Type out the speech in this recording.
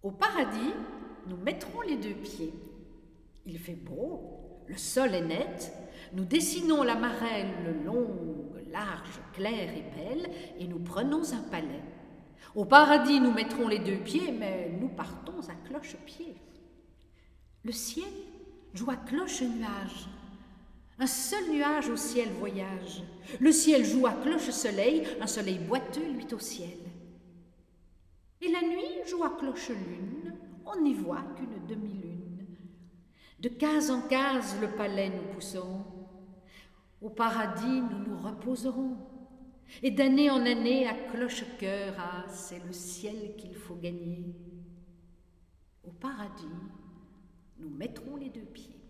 Au paradis, nous mettrons les deux pieds. Il fait beau, le sol est net, nous dessinons la marelle longue, large, claire et belle, et nous prenons un palais. Au paradis, nous mettrons les deux pieds, mais nous partons à cloche-pied. Le ciel joue à cloche-nuage. Un seul nuage au ciel voyage. Le ciel joue à cloche-soleil, un soleil boiteux luit au ciel. Et la nuit joue à cloche-lune, on n'y voit qu'une demi-lune. De case en case, le palais nous poussons. Au paradis, nous nous reposerons. Et d'année en année, à cloche-cœur, ah, c'est le ciel qu'il faut gagner. Au paradis, nous mettrons les deux pieds.